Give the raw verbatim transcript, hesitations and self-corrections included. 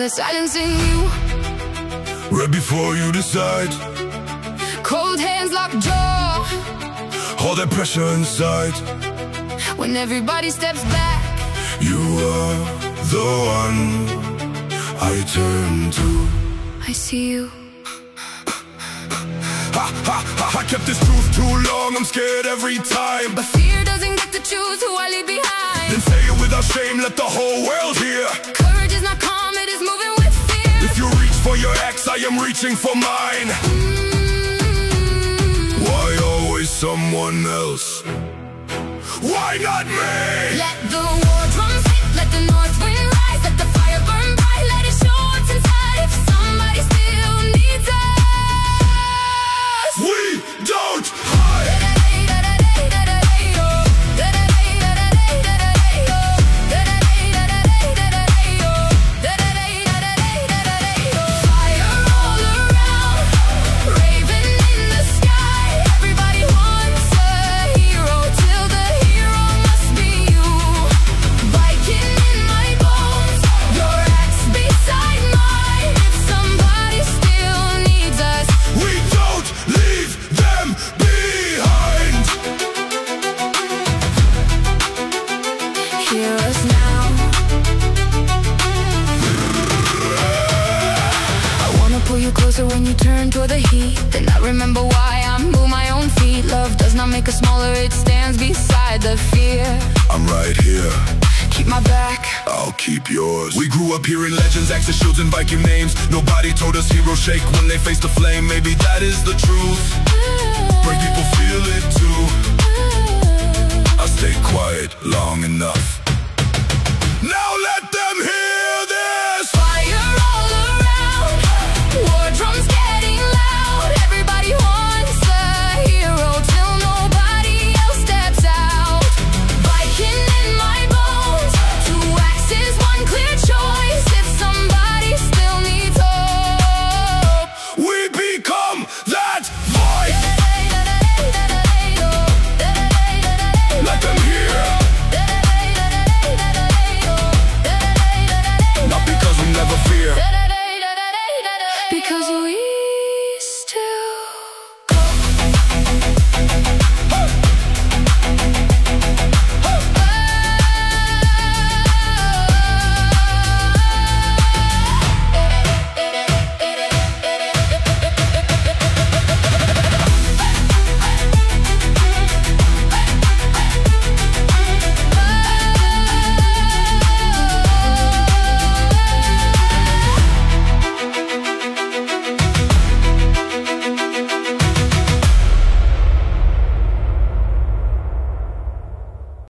the silence in you. Right before you decide. Cold hands, locked jaw. All that pressure inside. When everybody steps back, you are the one I turn to. I see you. Ha, ha, ha, I kept this truth too long, I'm scared every time. But fear doesn't get to choose who I leave behind. Then say it without shame, let the whole world hear. Courage is not calm, it is moving with fear. If you reach for your ex, I am reaching for mine. mm-hmm. Why always someone else? Why not me? Let the war drums hit, let the north wind rise, let the fire burn bright, let it show what's inside. If somebody still needs us, we don't hide. Fire all around, raven in the sky. Everybody wants a hero, till the hero must be you. Viking in my bones, your axe beside mine. If somebody still needs us, we don't leave them behind. hear us now. I wanna pull you closer when you turn toward the heat. Then I remember why I move my own feet. Love does not make us smaller, it stands beside the fear. I'm right here, Keep my back, I'll keep yours. We grew up hearing legends, axes, shields, and Viking names. Nobody told us heroes shake when they face the flame. Maybe that is the truth. Brave people feel it too. I stayed quiet long enough. Now